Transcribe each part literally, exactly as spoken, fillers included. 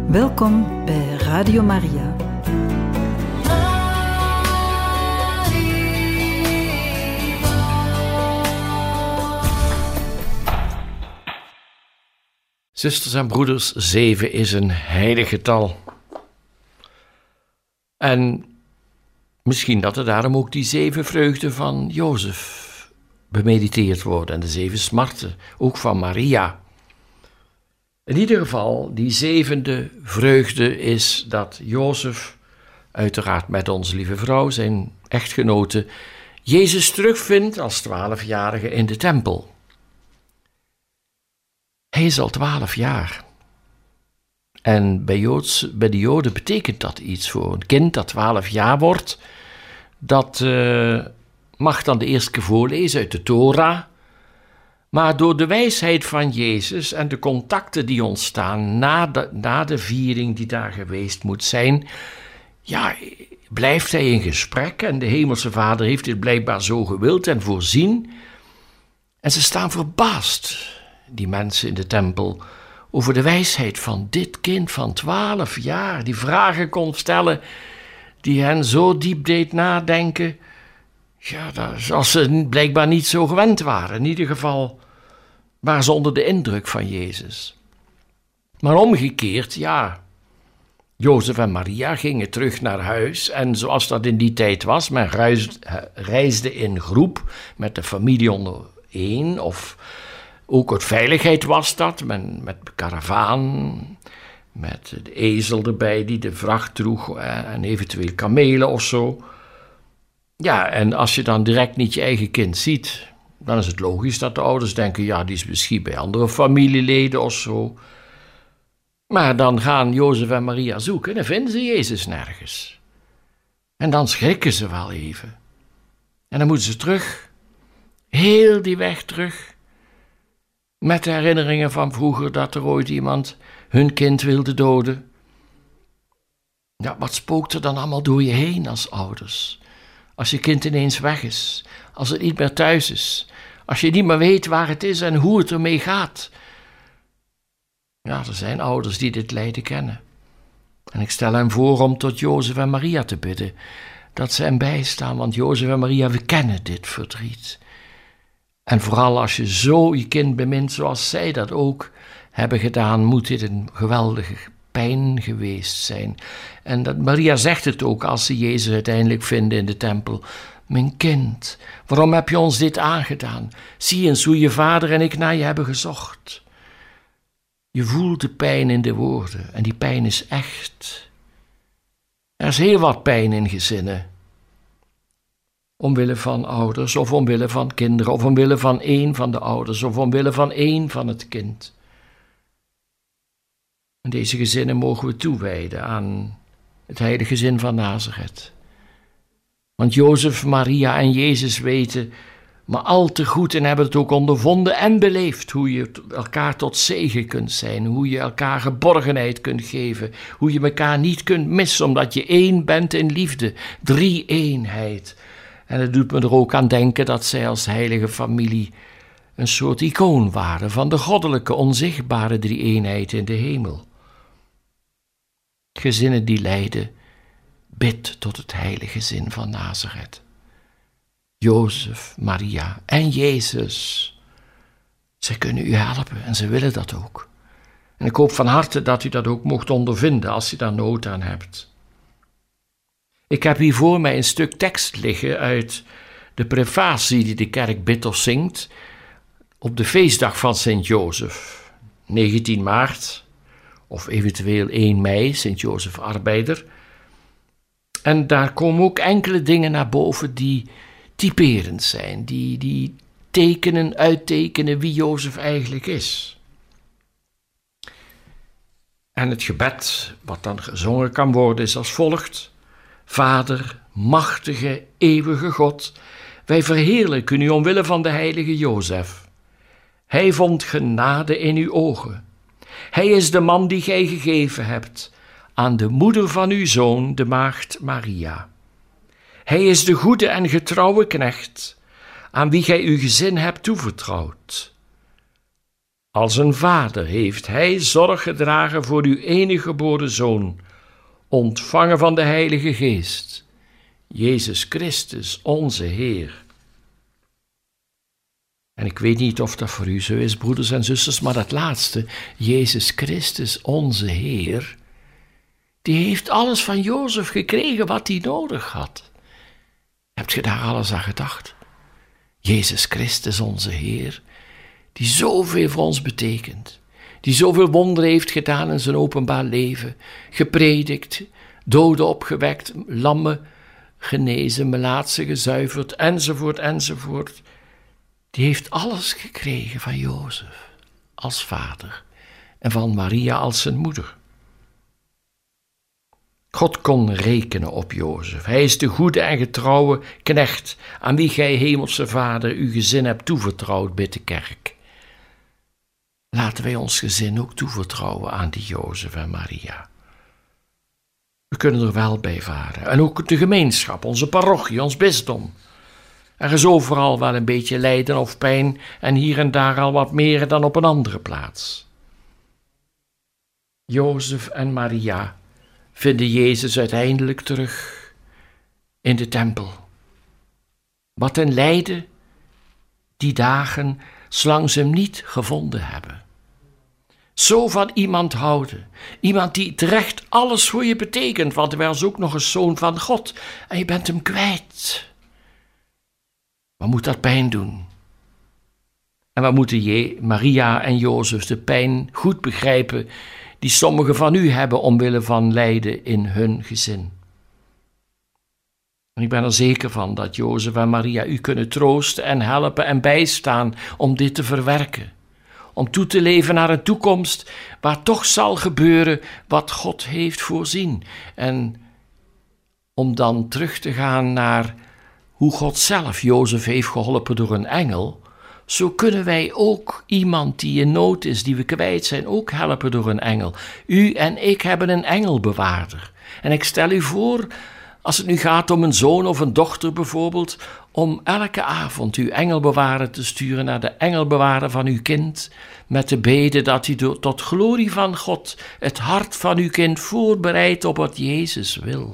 Welkom bij Radio Maria. Zusters en broeders, zeven is een heilig getal. En misschien dat er daarom ook die zeven vreugden van Jozef bemediteerd worden en de zeven smarten, ook van Maria. In ieder geval, die zevende vreugde is dat Jozef, uiteraard met onze lieve vrouw, zijn echtgenote, Jezus terugvindt als twaalfjarige in de tempel. Hij is al twaalf jaar. En bij, Joods, bij de Joden betekent dat iets voor een kind dat twaalf jaar wordt. Dat uh, mag dan de eerste keer voorlezen uit de Torah. Maar door de wijsheid van Jezus en de contacten die ontstaan na de, na de viering die daar geweest moet zijn, ja, blijft hij in gesprek en de Hemelse Vader heeft dit blijkbaar zo gewild en voorzien. En ze staan verbaasd, die mensen in de tempel, over de wijsheid van dit kind van twaalf jaar, die vragen kon stellen, die hen zo diep deed nadenken, ja, dat, als ze blijkbaar niet zo gewend waren. In ieder geval waren ze onder de indruk van Jezus. Maar omgekeerd, ja, Jozef en Maria gingen terug naar huis en zoals dat in die tijd was, men reisde in groep met de familie onder één of ook uit veiligheid was dat, men, met karavaan, met de ezel erbij die de vracht droeg en eventueel kamelen of zo. Ja, en als je dan direct niet je eigen kind ziet, dan is het logisch dat de ouders denken, ja, die is misschien bij andere familieleden of zo. Maar dan gaan Jozef en Maria zoeken en vinden ze Jezus nergens. En dan schrikken ze wel even. En dan moeten ze terug, heel die weg terug, met de herinneringen van vroeger dat er ooit iemand hun kind wilde doden. Ja, wat spookt er dan allemaal door je heen als ouders? Als je kind ineens weg is, als het niet meer thuis is, als je niet meer weet waar het is en hoe het ermee gaat. Ja, er zijn ouders die dit lijden kennen. En ik stel hen voor om tot Jozef en Maria te bidden, dat ze hen bijstaan, want Jozef en Maria, we kennen dit verdriet. En vooral als je zo je kind bemint zoals zij dat ook hebben gedaan, moet dit een geweldige pijn geweest zijn. En dat, Maria zegt het ook als ze Jezus uiteindelijk vinden in de tempel. Mijn kind, waarom heb je ons dit aangedaan? Zie eens hoe je vader en ik naar je hebben gezocht. Je voelt de pijn in de woorden en die pijn is echt. Er is heel wat pijn in gezinnen. Omwille van ouders, of omwille van kinderen, of omwille van één van de ouders, of omwille van één van het kind. En deze gezinnen mogen we toewijden aan het heilige gezin van Nazareth. Want Jozef, Maria en Jezus weten maar al te goed en hebben het ook ondervonden en beleefd hoe je elkaar tot zegen kunt zijn, hoe je elkaar geborgenheid kunt geven, hoe je elkaar niet kunt missen omdat je één bent in liefde, drie-eenheid. En het doet me er ook aan denken dat zij als heilige familie een soort icoon waren van de goddelijke, onzichtbare drie-eenheid in de hemel. Gezinnen die lijden, bid tot het heilige gezin van Nazareth. Jozef, Maria en Jezus. Zij kunnen u helpen en ze willen dat ook. En ik hoop van harte dat u dat ook mocht ondervinden als u daar nood aan hebt. Ik heb hier voor mij een stuk tekst liggen uit de prefatie die de kerk bidt of zingt op de feestdag van Sint Jozef, negentien maart, of eventueel één mei, Sint Jozef Arbeider. En daar komen ook enkele dingen naar boven die typerend zijn, die, die tekenen, uittekenen wie Jozef eigenlijk is. En het gebed, wat dan gezongen kan worden, is als volgt. Vader, machtige, eeuwige God, wij verheerlijken u omwille van de heilige Jozef. Hij vond genade in uw ogen. Hij is de man die gij gegeven hebt aan de moeder van uw zoon, de maagd Maria. Hij is de goede en getrouwe knecht, aan wie gij uw gezin hebt toevertrouwd. Als een vader heeft hij zorg gedragen voor uw enige geboren Zoon, ontvangen van de Heilige Geest, Jezus Christus, onze Heer. En ik weet niet of dat voor u zo is, broeders en zusters, maar dat laatste, Jezus Christus, onze Heer, die heeft alles van Jozef gekregen wat hij nodig had. Hebt je daar alles aan gedacht? Jezus Christus, onze Heer, die zoveel voor ons betekent, die zoveel wonderen heeft gedaan in zijn openbaar leven, gepredikt, doden opgewekt, lammen genezen, melaatsen gezuiverd, enzovoort, enzovoort. Die heeft alles gekregen van Jozef als vader en van Maria als zijn moeder. God kon rekenen op Jozef. Hij is de goede en getrouwe knecht aan wie gij, hemelse Vader, uw gezin hebt toevertrouwd, bidt de kerk. Laten wij ons gezin ook toevertrouwen aan die Jozef en Maria. We kunnen er wel bij varen. En ook de gemeenschap, onze parochie, ons bisdom. Er is overal wel een beetje lijden of pijn en hier en daar al wat meer dan op een andere plaats. Jozef en Maria vinden Jezus uiteindelijk terug in de tempel. Wat een lijden die dagen zolang ze hem niet gevonden hebben. Zo van iemand houden, iemand die terecht alles voor je betekent, want hij was ook nog een zoon van God en je bent hem kwijt. Wat moet dat pijn doen? En wat moeten je, Maria en Jozef de pijn goed begrijpen die sommigen van u hebben omwille van lijden in hun gezin. En ik ben er zeker van dat Jozef en Maria u kunnen troosten en helpen en bijstaan om dit te verwerken. Om toe te leven naar een toekomst waar toch zal gebeuren wat God heeft voorzien. En om dan terug te gaan naar hoe God zelf Jozef heeft geholpen door een engel, zo kunnen wij ook iemand die in nood is, die we kwijt zijn, ook helpen door een engel. U en ik hebben een engelbewaarder. En ik stel u voor, als het nu gaat om een zoon of een dochter bijvoorbeeld, om elke avond uw engelbewaarder te sturen naar de engelbewaarder van uw kind, met de bede dat hij tot glorie van God het hart van uw kind voorbereidt op wat Jezus wil.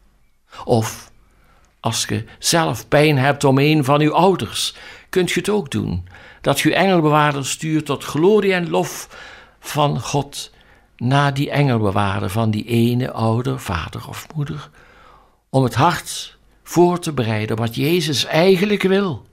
Of als je zelf pijn hebt om een van uw ouders, kunt je het ook doen, dat je engelbewaarder stuurt tot glorie en lof van God naar die engelbewaarder van die ene ouder, vader of moeder, om het hart voor te bereiden wat Jezus eigenlijk wil.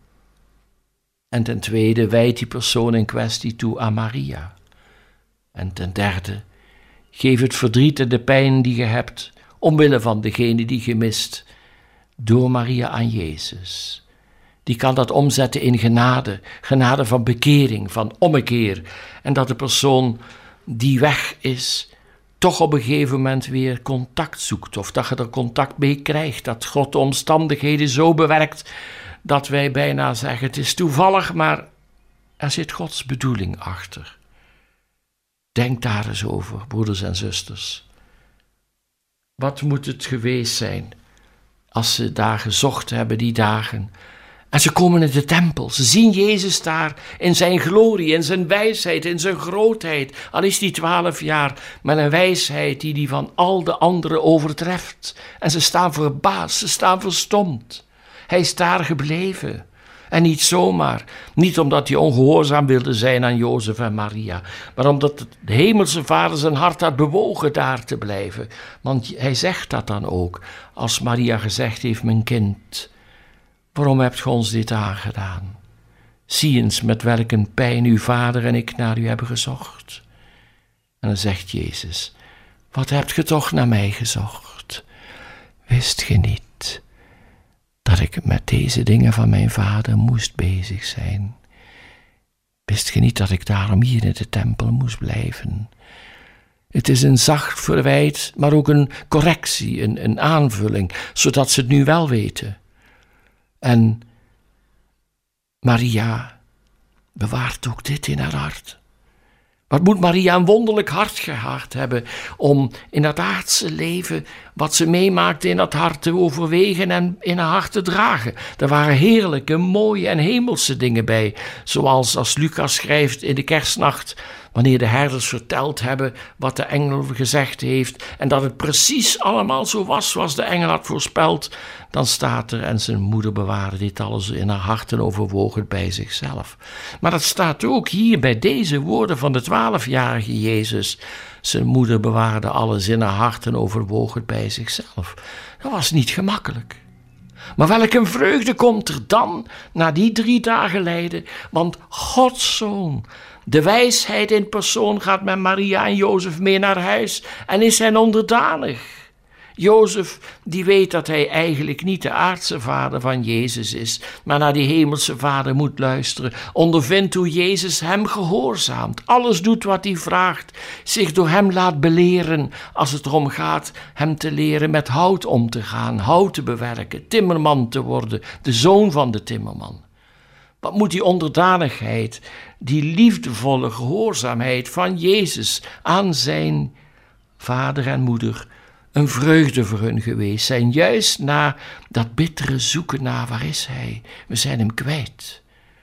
En ten tweede wijdt die persoon in kwestie toe aan Maria. En ten derde, geef het verdriet en de pijn die je hebt, omwille van degene die je mist, door Maria aan Jezus. Die kan dat omzetten in genade, genade van bekering, van ommekeer. En dat de persoon die weg is, toch op een gegeven moment weer contact zoekt. Of dat je er contact mee krijgt, dat God de omstandigheden zo bewerkt, dat wij bijna zeggen, het is toevallig, maar er zit Gods bedoeling achter. Denk daar eens over, broeders en zusters. Wat moet het geweest zijn als ze daar gezocht hebben, die dagen? En ze komen in de tempel, ze zien Jezus daar in zijn glorie, in zijn wijsheid, in zijn grootheid. Al is die twaalf jaar, met een wijsheid die die van al de anderen overtreft. En ze staan verbaasd, ze staan verstomd. Hij is daar gebleven. En niet zomaar, niet omdat hij ongehoorzaam wilde zijn aan Jozef en Maria, maar omdat de hemelse Vader zijn hart had bewogen daar te blijven. Want hij zegt dat dan ook, als Maria gezegd heeft, mijn kind, waarom hebt ge ons dit aangedaan? Zie eens met welk een pijn uw vader en ik naar u hebben gezocht. En dan zegt Jezus, wat hebt ge toch naar mij gezocht? Wist ge niet dat ik met deze dingen van mijn vader moest bezig zijn? Wist ge niet dat ik daarom hier in de tempel moest blijven? Het is een zacht verwijt, maar ook een correctie, een, een aanvulling, zodat ze het nu wel weten. En Maria bewaart ook dit in haar hart. Wat moet Maria een wonderlijk hart gehad hebben om in dat aardse leven wat ze meemaakte in dat hart te overwegen en in haar hart te dragen. Er waren heerlijke, mooie en hemelse dingen bij, zoals als Lucas schrijft in de kerstnacht, wanneer de herders verteld hebben wat de engel gezegd heeft en dat het precies allemaal zo was zoals de engel had voorspeld, dan staat er: en zijn moeder bewaarde dit alles in haar hart en overwoog het bij zichzelf. Maar dat staat ook hier bij deze woorden van de twaalfjarige Jezus. Zijn moeder bewaarde alles in haar hart en overwoog het bij zichzelf. Dat was niet gemakkelijk. Maar welk een vreugde komt er dan na die drie dagen lijden, want Gods Zoon, de wijsheid in persoon, gaat met Maria en Jozef mee naar huis en is hen onderdanig. Jozef, die weet dat hij eigenlijk niet de aardse vader van Jezus is, maar naar die hemelse vader moet luisteren, ondervindt hoe Jezus hem gehoorzaamt, alles doet wat hij vraagt, zich door hem laat beleren als het erom gaat hem te leren met hout om te gaan, hout te bewerken, timmerman te worden, de zoon van de timmerman. Wat moet die onderdanigheid, die liefdevolle gehoorzaamheid van Jezus aan zijn vader en moeder een vreugde voor hun geweest zijn, juist na dat bittere zoeken naar waar is hij? We zijn hem kwijt.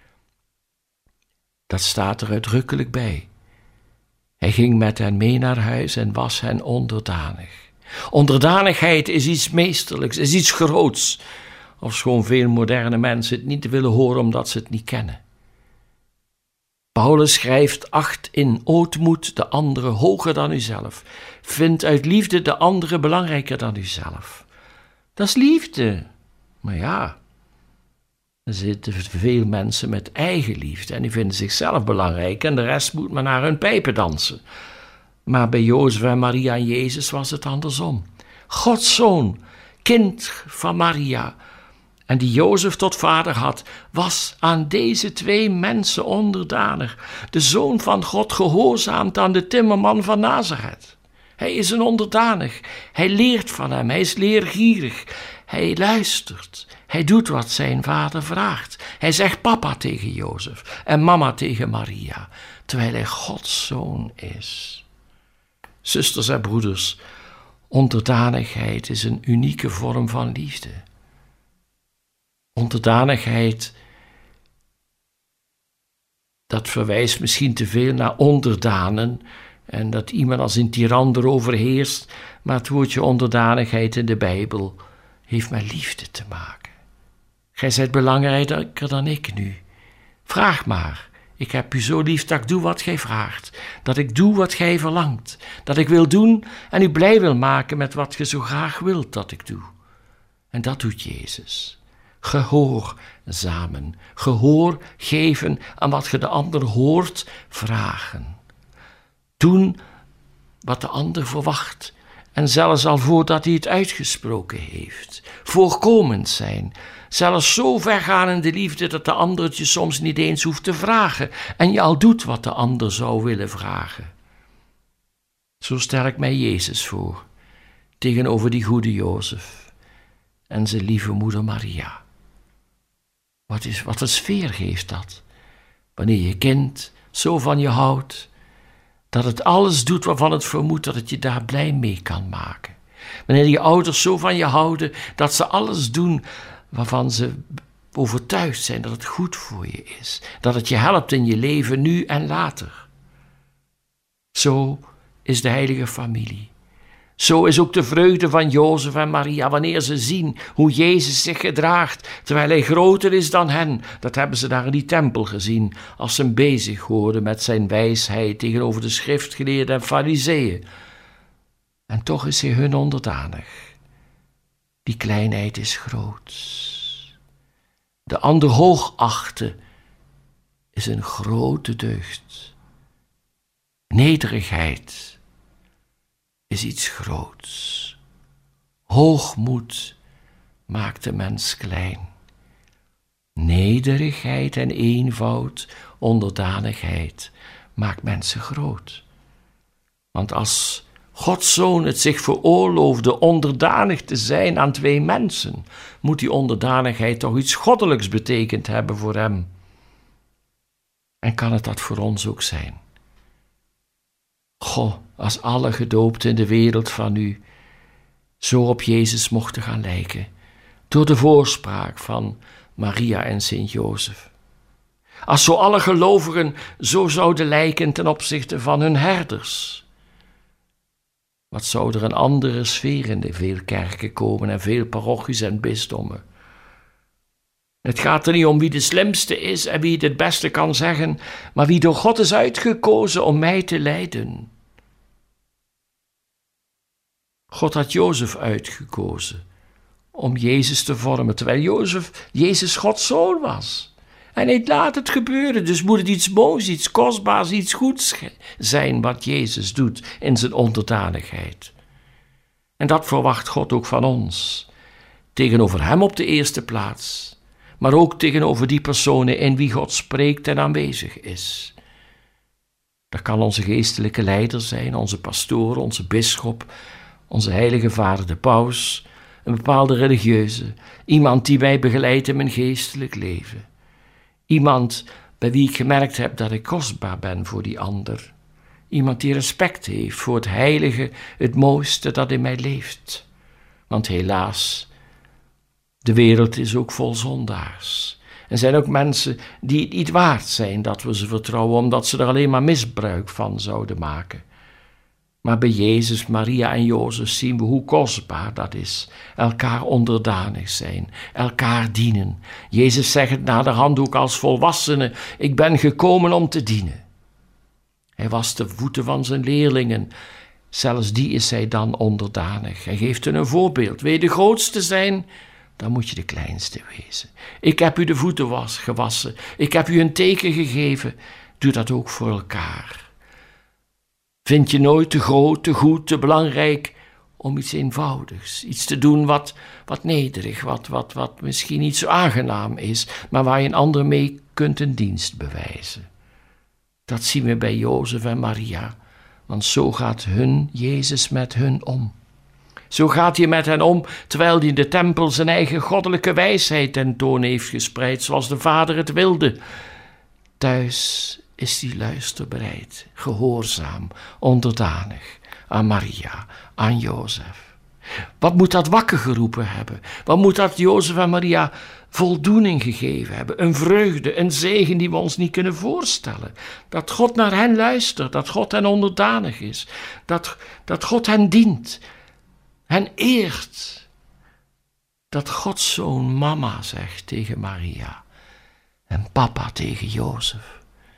Dat staat er uitdrukkelijk bij. Hij ging met hen mee naar huis en was hen onderdanig. Onderdanigheid is iets meesterlijks, is iets groots, ofschoon veel moderne mensen het niet willen horen omdat ze het niet kennen. Paulus schrijft: acht in ootmoed de andere hoger dan uzelf. Vind uit liefde de andere belangrijker dan uzelf. Dat is liefde. Maar ja, er zitten veel mensen met eigen liefde en die vinden zichzelf belangrijk en de rest moet maar naar hun pijpen dansen. Maar bij Jozef en Maria en Jezus was het andersom. Gods zoon, kind van Maria, en die Jozef tot vader had, was aan deze twee mensen onderdanig. De Zoon van God gehoorzaamt aan de timmerman van Nazareth. Hij is een onderdanig. Hij leert van hem. Hij is leergierig. Hij luistert. Hij doet wat zijn vader vraagt. Hij zegt papa tegen Jozef en mama tegen Maria, terwijl hij Gods zoon is. Zusters en broeders, onderdanigheid is een unieke vorm van liefde. Onderdanigheid, dat verwijst misschien te veel naar onderdanen en dat iemand als een tiran erover heerst, maar het woordje onderdanigheid in de Bijbel heeft met liefde te maken. Gij zijt belangrijker dan ik nu. Vraag maar. Ik heb u zo lief dat ik doe wat gij vraagt, dat ik doe wat gij verlangt, dat ik wil doen en u blij wil maken met wat ge zo graag wilt dat ik doe. En dat doet Jezus. Gehoorzamen, gehoor geven aan wat ge de ander hoort vragen. Doen wat de ander verwacht en zelfs al voordat hij het uitgesproken heeft. Voorkomend zijn, zelfs zo ver gaan in de liefde dat de ander het je soms niet eens hoeft te vragen en je al doet wat de ander zou willen vragen. Zo stel ik mij Jezus voor, tegenover die goede Jozef en zijn lieve moeder Maria. Wat, is, wat een sfeer geeft dat, wanneer je kind zo van je houdt, dat het alles doet waarvan het vermoedt dat het je daar blij mee kan maken. Wanneer je ouders zo van je houden, dat ze alles doen waarvan ze overtuigd zijn dat het goed voor je is, dat het je helpt in je leven nu en later. Zo is de heilige familie. Zo is ook de vreugde van Jozef en Maria wanneer ze zien hoe Jezus zich gedraagt, terwijl hij groter is dan hen. Dat hebben ze daar in die tempel gezien, als ze hem bezig hoorden met zijn wijsheid tegenover de schriftgeleerden en farizeeën. En toch is hij hun onderdanig. Die kleinheid is groot. De ander hoogachten is een grote deugd. Nederigheid is iets groots. Hoogmoed maakt de mens klein. Nederigheid en eenvoud, onderdanigheid, maakt mensen groot. Want als Gods Zoon het zich veroorloofde onderdanig te zijn aan twee mensen, moet die onderdanigheid toch iets goddelijks betekend hebben voor hem. En kan het dat voor ons ook zijn? Goh, als alle gedoopten in de wereld van u zo op Jezus mochten gaan lijken, door de voorspraak van Maria en Sint-Jozef. Als zo alle gelovigen zo zouden lijken ten opzichte van hun herders, wat zou er een andere sfeer in de veel kerken komen en veel parochies en bisdommen. Het gaat er niet om wie de slimste is en wie het het beste kan zeggen, maar wie door God is uitgekozen om mij te leiden. God had Jozef uitgekozen om Jezus te vormen, terwijl Jozef, Jezus Gods zoon was. En hij laat het gebeuren, dus moet het iets moois, iets kostbaars, iets goeds zijn wat Jezus doet in zijn onderdanigheid. En dat verwacht God ook van ons, tegenover hem op de eerste plaats, maar ook tegenover die personen in wie God spreekt en aanwezig is. Dat kan onze geestelijke leider zijn, onze pastoor, onze bisschop, onze heilige vader de paus, een bepaalde religieuze, iemand die mij begeleidt in mijn geestelijk leven. Iemand bij wie ik gemerkt heb dat ik kostbaar ben voor die ander. Iemand die respect heeft voor het heilige, het mooiste dat in mij leeft. Want helaas, de wereld is ook vol zondaars. Er zijn ook mensen die het niet waard zijn dat we ze vertrouwen, omdat ze er alleen maar misbruik van zouden maken. Maar bij Jezus, Maria en Jozef zien we hoe kostbaar dat is. Elkaar onderdanig zijn, elkaar dienen. Jezus zegt het naderhand ook als volwassene: ik ben gekomen om te dienen. Hij wast de voeten van zijn leerlingen. Zelfs die is hij dan onderdanig. Hij geeft hen een voorbeeld. Wil je de grootste zijn, dan moet je de kleinste wezen. Ik heb u de voeten was, gewassen. Ik heb u een teken gegeven. Doe dat ook voor elkaar. Vind je nooit te groot, te goed, te belangrijk om iets eenvoudigs, iets te doen wat, wat nederig, wat, wat, wat misschien niet zo aangenaam is, maar waar je een ander mee kunt een dienst bewijzen. Dat zien we bij Jozef en Maria, want zo gaat hun Jezus met hun om. Zo gaat hij met hen om, terwijl hij in de tempel zijn eigen goddelijke wijsheid tentoon heeft gespreid, zoals de Vader het wilde. Thuis is hij luisterbereid, gehoorzaam, onderdanig aan Maria, aan Jozef. Wat moet dat wakker geroepen hebben? Wat moet dat Jozef en Maria voldoening gegeven hebben? Een vreugde, een zegen die we ons niet kunnen voorstellen. Dat God naar hen luistert, dat God hen onderdanig is, dat, dat God hen dient, hen eert. Dat Gods zoon mama zegt tegen Maria en papa tegen Jozef.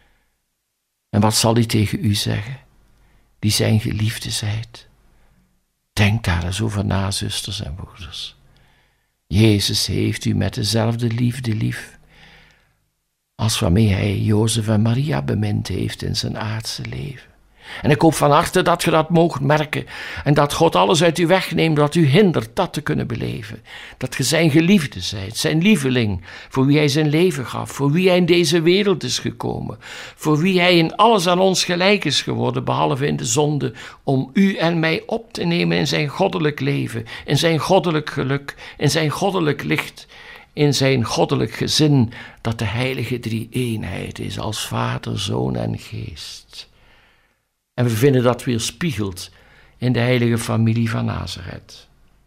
En wat zal hij tegen u zeggen, die zijn geliefde zijt? Denk daar eens over na, zusters en broeders. Jezus heeft u met dezelfde liefde lief als waarmee hij Jozef en Maria bemind heeft in zijn aardse leven. En ik hoop van harte dat je dat moogt merken en dat God alles uit u wegneemt wat u hindert dat te kunnen beleven. Dat je zijn geliefde zijt, zijn lieveling, voor wie hij zijn leven gaf, voor wie hij in deze wereld is gekomen, voor wie hij in alles aan ons gelijk is geworden, behalve in de zonde, om u en mij op te nemen in zijn goddelijk leven, in zijn goddelijk geluk, in zijn goddelijk licht, in zijn goddelijk gezin, dat de heilige drie-eenheid is als Vader, Zoon en Geest. En we vinden dat weerspiegeld in de heilige familie van Nazareth.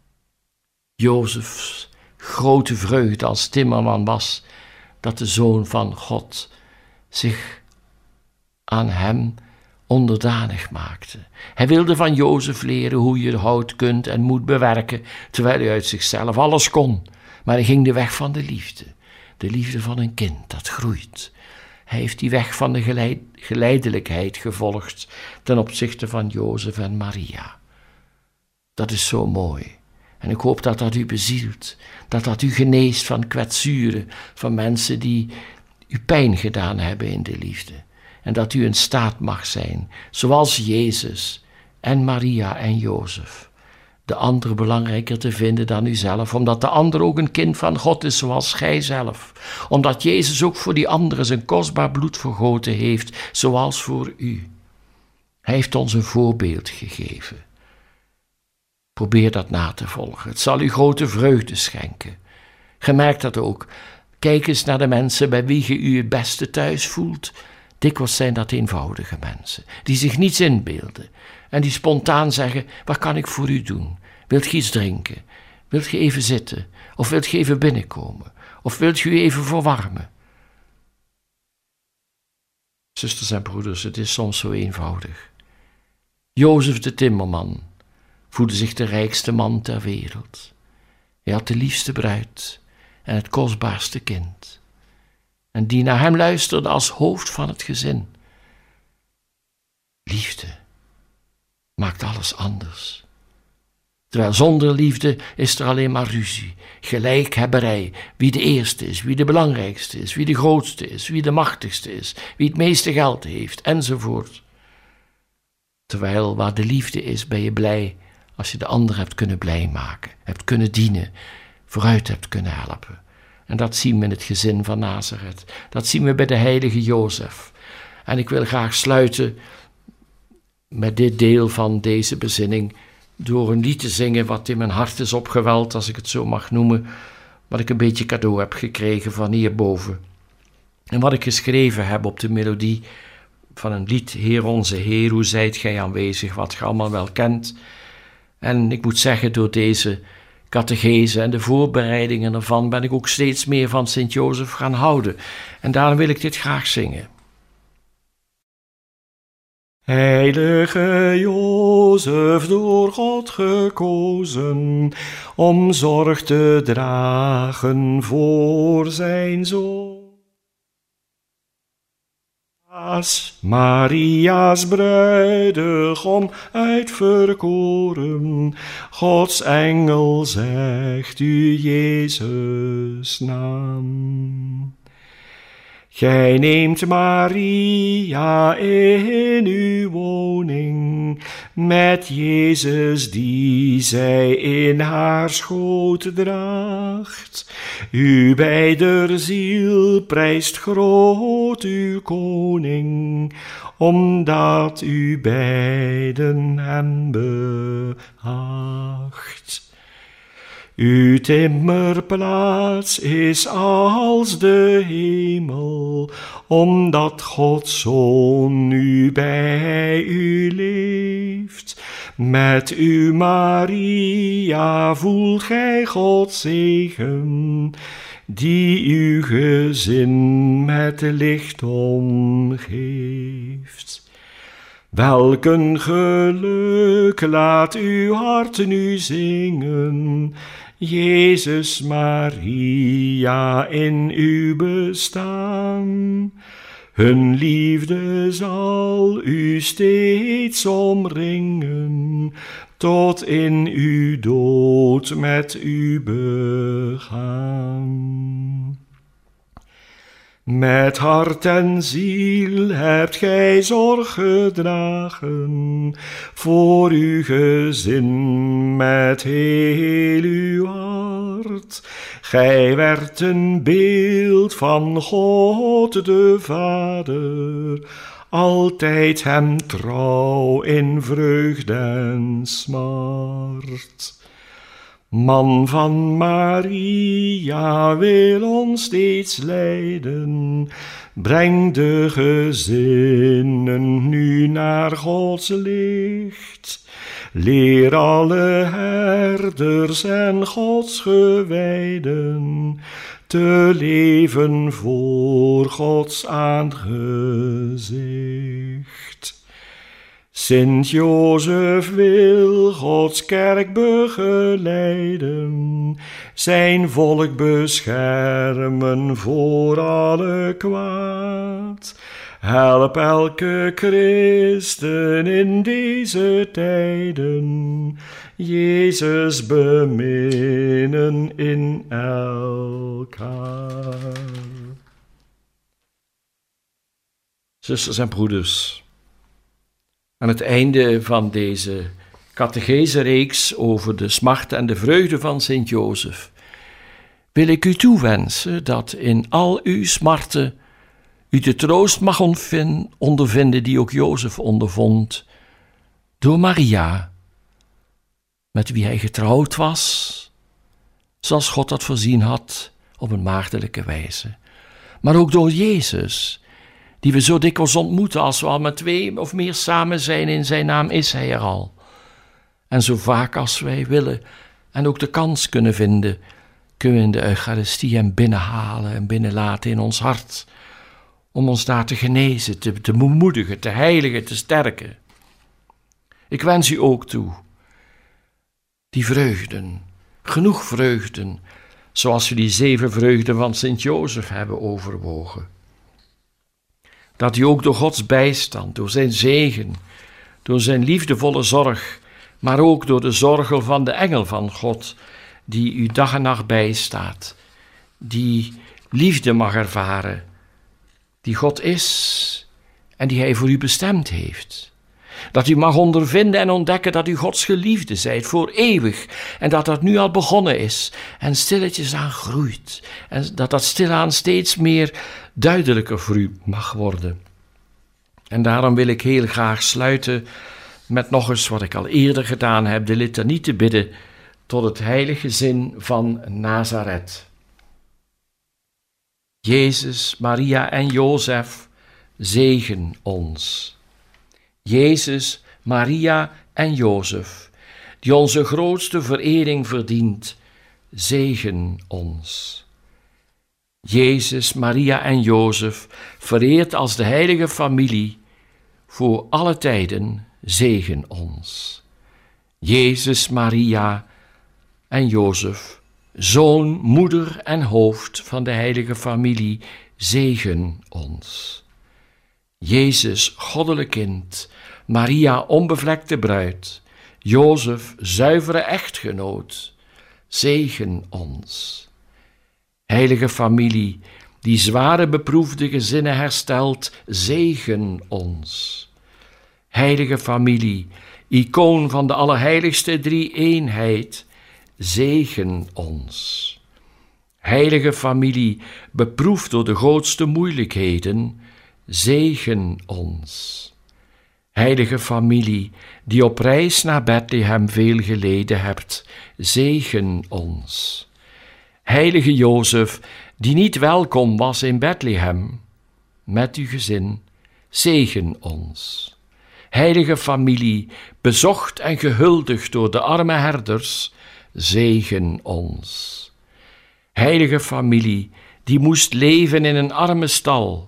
Jozefs grote vreugde als timmerman was dat de Zoon van God zich aan hem onderdanig maakte. Hij wilde van Jozef leren hoe je hout kunt en moet bewerken, terwijl hij uit zichzelf alles kon. Maar hij ging de weg van de liefde, de liefde van een kind dat groeit. Hij heeft die weg van de geleid, geleidelijkheid gevolgd ten opzichte van Jozef en Maria. Dat is zo mooi. En ik hoop dat dat u bezielt, dat dat u geneest van kwetsuren, van mensen die u pijn gedaan hebben in de liefde. En dat u in staat mag zijn, zoals Jezus en Maria en Jozef, de ander belangrijker te vinden dan uzelf, omdat de ander ook een kind van God is zoals gij zelf. Omdat Jezus ook voor die anderen zijn kostbaar bloed vergoten heeft, zoals voor u. Hij heeft ons een voorbeeld gegeven. Probeer dat na te volgen. Het zal u grote vreugde schenken. Ge merkt dat ook. Kijk eens naar de mensen bij wie je u het beste thuis voelt. Dikwijls zijn dat eenvoudige mensen, die zich niets inbeelden en die spontaan zeggen, wat kan ik voor u doen? Wilt je iets drinken? Wilt je even zitten? Of wilt je even binnenkomen? Of wilt je u even verwarmen? Zusters en broeders, het is soms zo eenvoudig. Jozef de timmerman voelde zich de rijkste man ter wereld. Hij had de liefste bruid en het kostbaarste kind. En die naar hem luisterde als hoofd van het gezin. Liefde maakt alles anders. Terwijl zonder liefde is er alleen maar ruzie, gelijkhebberij, wie de eerste is, wie de belangrijkste is, wie de grootste is, wie de machtigste is, wie het meeste geld heeft, enzovoort. Terwijl waar de liefde is, ben je blij als je de ander hebt kunnen blij maken, hebt kunnen dienen, vooruit hebt kunnen helpen. En dat zien we in het gezin van Nazareth. Dat zien we bij de heilige Jozef. En ik wil graag sluiten met dit deel van deze bezinning door een lied te zingen wat in mijn hart is opgeweld, als ik het zo mag noemen, wat ik een beetje cadeau heb gekregen van hierboven. En wat ik geschreven heb op de melodie van een lied, Heer onze Heer, hoe zijt gij aanwezig, wat je allemaal wel kent. En ik moet zeggen, door deze catechese en de voorbereidingen ervan ben ik ook steeds meer van Sint-Jozef gaan houden. En daarom wil ik dit graag zingen. Heilige Jozef, door God gekozen, om zorg te dragen voor zijn zoon. Als Maria's bruidegom uitverkoren, Gods engel zegt u Jezus naam. Gij neemt Maria in uw woning, met Jezus die zij in haar schoot draagt. U beider ziel prijst groot uw koning, omdat u beiden hem behaagt. Uw timmerplaats is als de hemel, omdat Gods Zoon nu bij u leeft. Met u, Maria, voelt gij Gods zegen, die uw gezin met licht omgeeft. Welk een geluk, laat uw hart nu zingen, Jezus, Maria, in uw bestaan. Hun liefde zal u steeds omringen, tot in uw dood met u begaan. Met hart en ziel hebt gij zorg gedragen voor uw gezin met heel uw hart. Gij werd een beeld van God de Vader, altijd hem trouw in vreugde en smart. Man van Maria wil ons steeds leiden, breng de gezinnen nu naar Gods licht. Leer alle herders en Gods gewijden te leven voor Gods aangezicht. Sint-Jozef wil Gods kerk begeleiden, zijn volk beschermen voor alle kwaad. Help elke christen in deze tijden, Jezus beminnen in elkaar. Zusters en broeders, aan het einde van deze catechese-reeks over de smart en de vreugde van Sint-Jozef wil ik u toewensen dat in al uw smarten u de troost mag ondervinden die ook Jozef ondervond door Maria, met wie hij getrouwd was, zoals God dat voorzien had op een maagdelijke wijze, maar ook door Jezus, die we zo dikwijls ontmoeten als we al met twee of meer samen zijn in zijn naam, is hij er al. En zo vaak als wij willen en ook de kans kunnen vinden, kunnen we in de Eucharistie hem binnenhalen en binnenlaten in ons hart, om ons daar te genezen, te, te bemoedigen, te heiligen, te sterken. Ik wens u ook toe die vreugden, genoeg vreugden, zoals we die zeven vreugden van Sint-Jozef hebben overwogen. Dat u ook door Gods bijstand, door zijn zegen, door zijn liefdevolle zorg, maar ook door de zorgen van de engel van God, die u dag en nacht bijstaat, die liefde mag ervaren, die God is en die hij voor u bestemd heeft. Dat u mag ondervinden en ontdekken dat u Gods geliefde zijt voor eeuwig en dat dat nu al begonnen is en stilletjes aan groeit en dat dat stilaan steeds meer duidelijker voor u mag worden. En daarom wil ik heel graag sluiten met nog eens wat ik al eerder gedaan heb, de litanie te bidden tot het heilige gezin van Nazareth. Jezus, Maria en Jozef, zegen ons. Jezus, Maria en Jozef, die onze grootste verering verdient, zegen ons. Jezus, Maria en Jozef, vereerd als de heilige familie, voor alle tijden, zegen ons. Jezus, Maria en Jozef, zoon, moeder en hoofd van de heilige familie, zegen ons. Jezus, goddelijk kind, Maria, onbevlekte bruid, Jozef, zuivere echtgenoot, zegen ons. Heilige familie, die zware beproefde gezinnen herstelt, zegen ons. Heilige familie, icoon van de allerheiligste drie-eenheid, zegen ons. Heilige familie, beproefd door de grootste moeilijkheden, zegen ons. Heilige familie, die op reis naar Bethlehem veel geleden hebt, zegen ons. Heilige Jozef, die niet welkom was in Bethlehem, met uw gezin, zegen ons. Heilige familie, bezocht en gehuldigd door de arme herders, zegen ons. Heilige familie, die moest leven in een arme stal,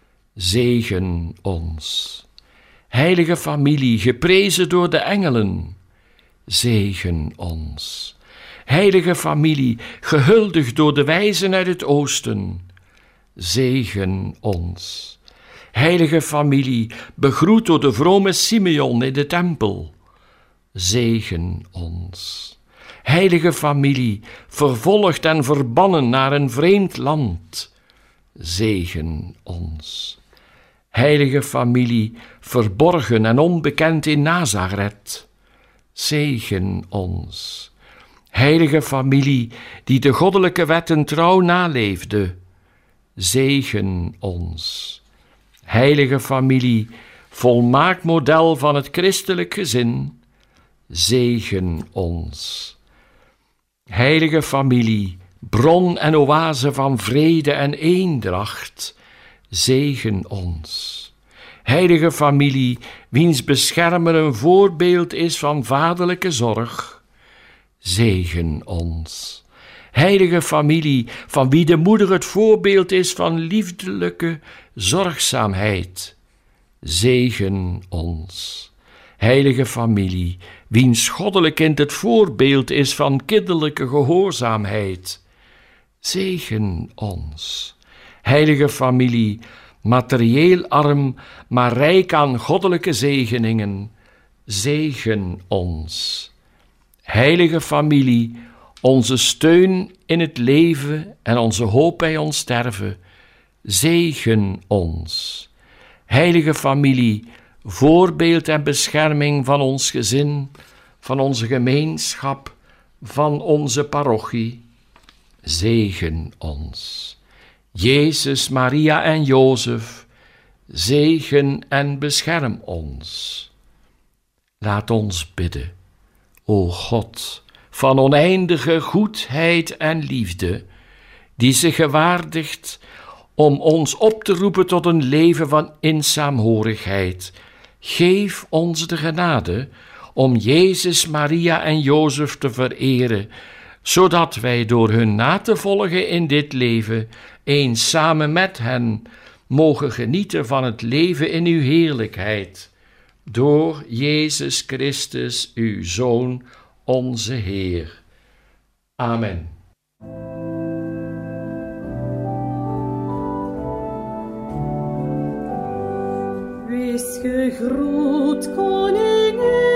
zegen ons. Heilige familie, geprezen door de engelen, zegen ons. Heilige familie, gehuldigd door de wijzen uit het oosten, zegen ons. Heilige familie, begroet door de vrome Simeon in de tempel, zegen ons. Heilige familie, vervolgd en verbannen naar een vreemd land, zegen ons. Heilige familie, verborgen en onbekend in Nazareth, zegen ons. Heilige familie, die de goddelijke wetten trouw naleefde, zegen ons. Heilige familie, volmaakt model van het christelijk gezin, zegen ons. Heilige familie, bron en oase van vrede en eendracht, zegen ons. Heilige familie, wiens beschermer een voorbeeld is van vaderlijke zorg, zegen ons. Heilige familie, van wie de moeder het voorbeeld is van liefdelijke zorgzaamheid, zegen ons. Heilige familie, wiens goddelijk kind het voorbeeld is van kinderlijke gehoorzaamheid, zegen ons. Heilige familie, materieel arm, maar rijk aan goddelijke zegeningen, zegen ons. Heilige familie, onze steun in het leven en onze hoop bij ons sterven, zegen ons. Heilige familie, voorbeeld en bescherming van ons gezin, van onze gemeenschap, van onze parochie, zegen ons. Jezus, Maria en Jozef, zegen en bescherm ons. Laat ons bidden, o God, van oneindige goedheid en liefde, die zich gewaardigt om ons op te roepen tot een leven van insaamhorigheid. Geef ons de genade om Jezus, Maria en Jozef te vereren, zodat wij door hun na te volgen in dit leven eens samen met hen mogen genieten van het leven in uw heerlijkheid. Door Jezus Christus, uw Zoon, onze Heer. Amen. Wees gegroet, koningin.